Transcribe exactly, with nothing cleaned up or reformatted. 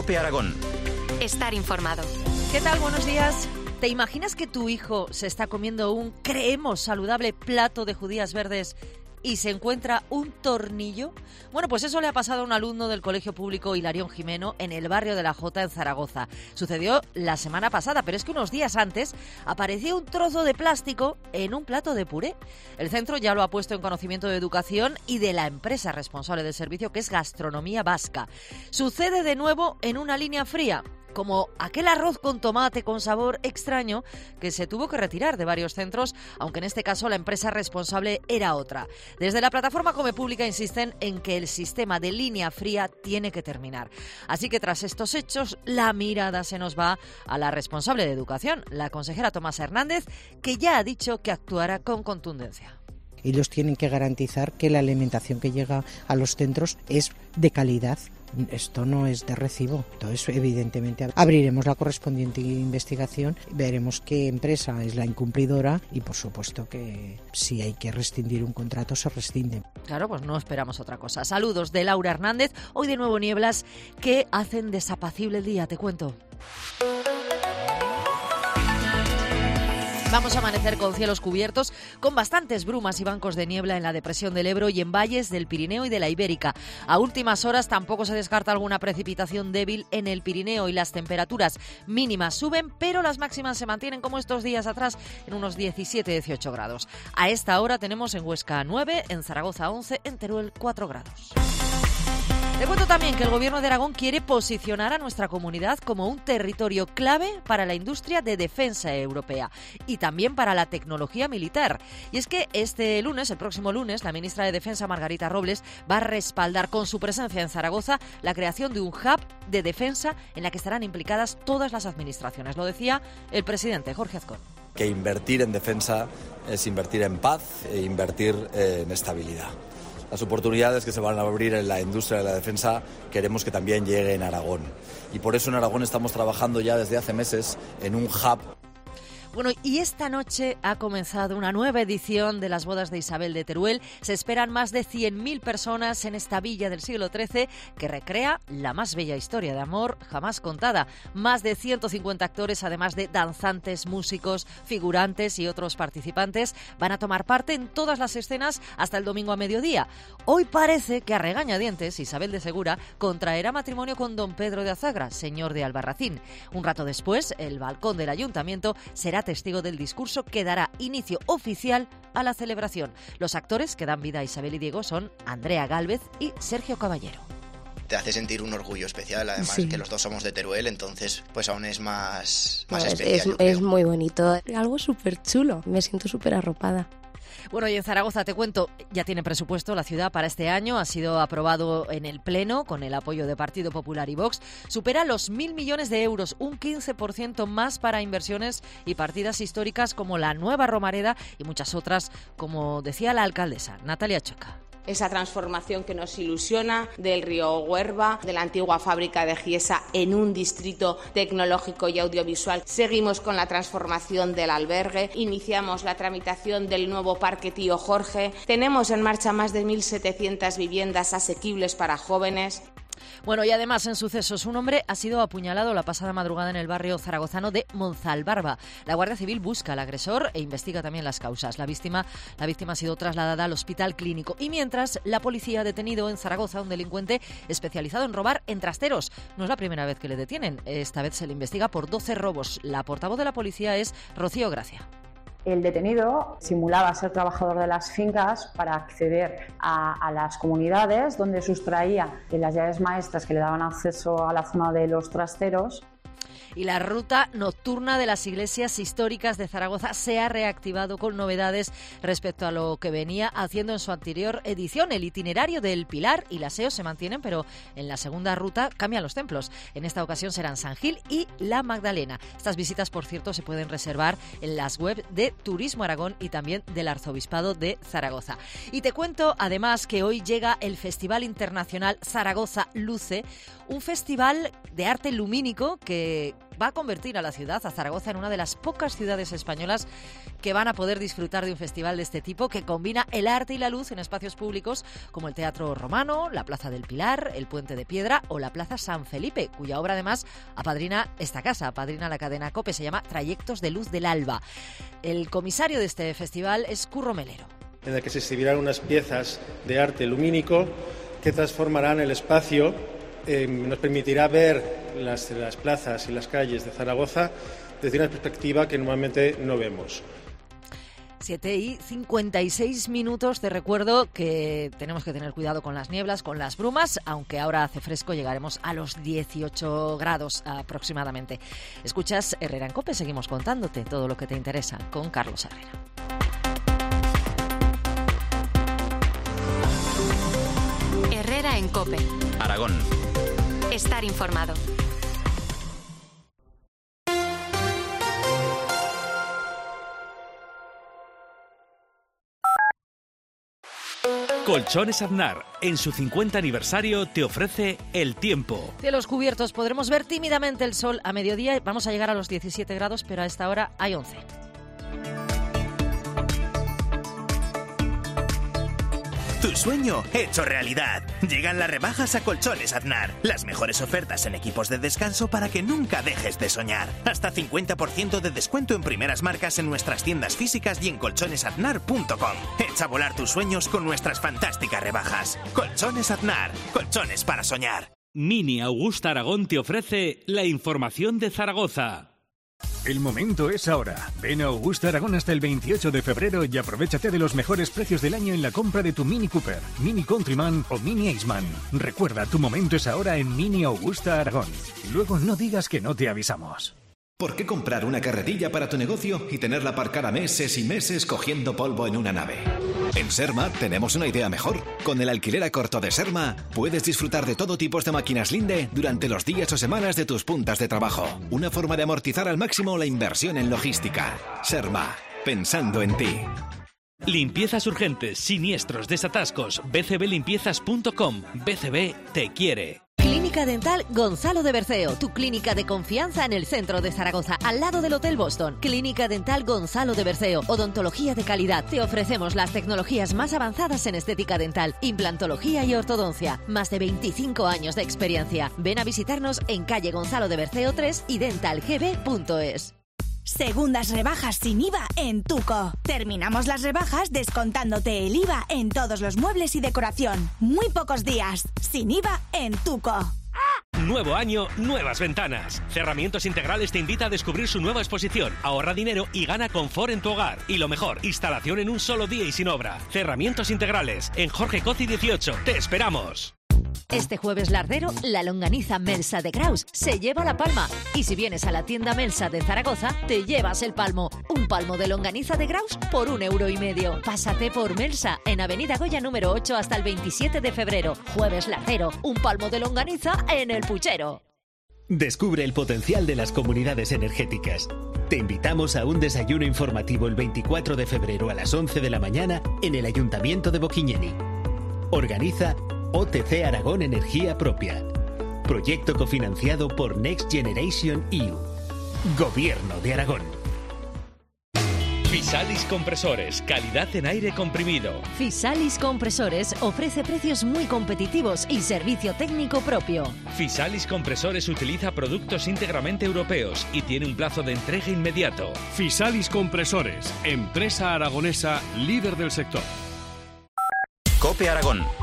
COPE Aragón. Estar informado. ¿Qué tal? Buenos días. ¿Te imaginas que tu hijo se está comiendo un, creemos, saludable plato de judías verdes y se encuentra un tornillo? Bueno, pues eso le ha pasado a un alumno del Colegio Público Hilarión Jimeno en el barrio de la Jota, en Zaragoza. Sucedió la semana pasada, pero es que unos días antes apareció un trozo de plástico en un plato de puré. El centro ya lo ha puesto en conocimiento de Educación y de la empresa responsable del servicio, que es Gastronomía Vasca. Sucede de nuevo en una línea fría, como aquel arroz con tomate con sabor extraño que se tuvo que retirar de varios centros, aunque en este caso la empresa responsable era otra. Desde la plataforma Come Pública insisten en que el sistema de línea fría tiene que terminar. Así que tras estos hechos, la mirada se nos va a la responsable de Educación, la consejera Tomasa Hernández, que ya ha dicho que actuará con contundencia. Ellos tienen que garantizar que la alimentación que llega a los centros es de calidad. Esto no es de recibo. Entonces, evidentemente, abriremos la correspondiente investigación, veremos qué empresa es la incumplidora y, por supuesto, que si hay que rescindir un contrato, se rescinde. Claro, pues no esperamos otra cosa. Saludos de Laura Hernández. Hoy de nuevo nieblas que hacen desapacible el día, te cuento. Vamos a amanecer con cielos cubiertos, con bastantes brumas y bancos de niebla en la depresión del Ebro y en valles del Pirineo y de la Ibérica. A últimas horas tampoco se descarta alguna precipitación débil en el Pirineo y las temperaturas mínimas suben, pero las máximas se mantienen como estos días atrás en unos diecisiete a dieciocho grados. A esta hora tenemos en Huesca nueve, en Zaragoza once, en Teruel cuatro grados. Te cuento también que el Gobierno de Aragón quiere posicionar a nuestra comunidad como un territorio clave para la industria de defensa europea y también para la tecnología militar. Y es que este lunes, el próximo lunes, la ministra de Defensa, Margarita Robles, va a respaldar con su presencia en Zaragoza la creación de un hub de defensa en la que estarán implicadas todas las administraciones. Lo decía el presidente Jorge Azcón. Que invertir en defensa es invertir en paz e invertir en estabilidad. Las oportunidades que se van a abrir en la industria de la defensa queremos que también lleguen a Aragón. Y por eso en Aragón estamos trabajando ya desde hace meses en un hub. Bueno, y esta noche ha comenzado una nueva edición de las bodas de Isabel de Teruel. Se esperan más de cien mil personas en esta villa del siglo trece que recrea la más bella historia de amor jamás contada. Más de ciento cincuenta actores, además de danzantes, músicos, figurantes y otros participantes, van a tomar parte en todas las escenas hasta el domingo a mediodía. Hoy parece que a regañadientes Isabel de Segura contraerá matrimonio con don Pedro de Azagra, señor de Albarracín. Un rato después, el balcón del ayuntamiento será testigo del discurso que dará inicio oficial a la celebración. Los actores que dan vida a Isabel y Diego son Andrea Gálvez y Sergio Caballero. Te hace sentir un orgullo especial, además sí, que los dos somos de Teruel, entonces pues aún es más, más no, especial. Es, es muy bonito, algo súper chulo, me siento súper arropada. Bueno, y en Zaragoza, te cuento, ya tiene presupuesto la ciudad para este año, ha sido aprobado en el Pleno con el apoyo de Partido Popular y Vox, supera los mil millones de euros, un quince por ciento más para inversiones y partidas históricas como la Nueva Romareda y muchas otras, como decía la alcaldesa, Natalia Choca. Esa transformación que nos ilusiona del río Huerva, de la antigua fábrica de Giesa en un distrito tecnológico y audiovisual. Seguimos con la transformación del albergue, iniciamos la tramitación del nuevo Parque Tío Jorge, tenemos en marcha más de mil setecientas viviendas asequibles para jóvenes. Bueno, y además en sucesos, un hombre ha sido apuñalado la pasada madrugada en el barrio zaragozano de Monzalbarba. La Guardia Civil busca al agresor e investiga también las causas. La víctima, la víctima ha sido trasladada al hospital clínico y mientras la policía ha detenido en Zaragoza a un delincuente especializado en robar en trasteros. No es la primera vez que le detienen, esta vez se le investiga por doce robos. La portavoz de la policía es Rocío Gracia. El detenido simulaba ser trabajador de las fincas para acceder a, a las comunidades donde sustraía las llaves maestras que le daban acceso a la zona de los trasteros. Y la ruta nocturna de las iglesias históricas de Zaragoza se ha reactivado con novedades respecto a lo que venía haciendo en su anterior edición. El itinerario del Pilar y la S E O se mantienen, pero en la segunda ruta cambian los templos. En esta ocasión serán San Gil y la Magdalena. Estas visitas, por cierto, se pueden reservar en las webs de Turismo Aragón y también del Arzobispado de Zaragoza. Y te cuento además que hoy llega el Festival Internacional Zaragoza Luce, un festival de arte lumínico que va a convertir a la ciudad, a Zaragoza, en una de las pocas ciudades españolas que van a poder disfrutar de un festival de este tipo que combina el arte y la luz en espacios públicos como el Teatro Romano, la Plaza del Pilar, el Puente de Piedra o la Plaza San Felipe, cuya obra además apadrina esta casa, apadrina la cadena COPE, se llama Trayectos de Luz del Alba. El comisario de este festival es Curro Melero. En el que se exhibirán unas piezas de arte lumínico que transformarán el espacio, eh, nos permitirá ver las, las plazas y las calles de Zaragoza desde una perspectiva que normalmente no vemos. siete y cincuenta y seis minutos. Te recuerdo que tenemos que tener cuidado con las nieblas, con las brumas, aunque ahora hace fresco, llegaremos a los dieciocho grados aproximadamente. Escuchas Herrera en COPE, seguimos contándote todo lo que te interesa con Carlos Herrera. Herrera en COPE. Aragón. Estar informado. Colchones Aznar, en su cincuenta aniversario, te ofrece el tiempo. Cielos cubiertos, podremos ver tímidamente el sol a mediodía. Vamos a llegar a los diecisiete grados, pero a esta hora hay once. Tu sueño hecho realidad. Llegan las rebajas a Colchones Aznar. Las mejores ofertas en equipos de descanso para que nunca dejes de soñar. Hasta cincuenta por ciento de descuento en primeras marcas en nuestras tiendas físicas y en colchones aznar punto com. Echa a volar tus sueños con nuestras fantásticas rebajas. Colchones Aznar. Colchones para soñar. Mini Augusta Aragón te ofrece la información de Zaragoza. El momento es ahora. Ven a Augusta Aragón hasta el veintiocho de febrero y aprovechate de los mejores precios del año en la compra de tu Mini Cooper, Mini Countryman o Mini Aceman. Recuerda, tu momento es ahora en Mini Augusta Aragón. Luego no digas que no te avisamos. ¿Por qué comprar una carretilla para tu negocio y tenerla aparcada meses y meses cogiendo polvo en una nave? En Serma tenemos una idea mejor. Con el alquiler a corto de Serma puedes disfrutar de todo tipo de máquinas Linde durante los días o semanas de tus puntas de trabajo. Una forma de amortizar al máximo la inversión en logística. Serma, pensando en ti. Limpiezas urgentes, siniestros, desatascos. b c b limpiezas punto com. B C B te quiere. Clínica Dental Gonzalo de Berceo, tu clínica de confianza en el centro de Zaragoza, al lado del Hotel Boston. Clínica Dental Gonzalo de Berceo, odontología de calidad. Te ofrecemos las tecnologías más avanzadas en estética dental, implantología y ortodoncia. Más de veinticinco años de experiencia. Ven a visitarnos en calle Gonzalo de Berceo tres y dental g b punto es. Segundas rebajas sin I V A en Tuco. Terminamos las rebajas descontándote el I V A en todos los muebles y decoración. Muy pocos días. Sin I V A en Tuco. Nuevo año, nuevas ventanas. Cerramientos Integrales te invita a descubrir su nueva exposición. Ahorra dinero y gana confort en tu hogar. Y lo mejor, instalación en un solo día y sin obra. Cerramientos Integrales, en Jorge Coci dieciocho. ¡Te esperamos! Este jueves lardero, la longaniza Melsa de Graus se lleva la palma. Y si vienes a la tienda Melsa de Zaragoza, te llevas el palmo. Un palmo de longaniza de Graus por un euro y medio. Pásate por Melsa, en Avenida Goya número ocho hasta el veintisiete de febrero. Jueves lardero, un palmo de longaniza en el puchero. Descubre el potencial de las comunidades energéticas. Te invitamos a un desayuno informativo el veinticuatro de febrero a las once de la mañana en el Ayuntamiento de Boquiñeni. Organiza O T C Aragón Energía Propia. Proyecto cofinanciado por Next Generation E U. Gobierno de Aragón. Fisalis Compresores, calidad en aire comprimido. Fisalis Compresores ofrece precios muy competitivos y servicio técnico propio. Fisalis Compresores utiliza productos íntegramente europeos y tiene un plazo de entrega inmediato. Fisalis Compresores, empresa aragonesa líder del sector. COPE Aragón.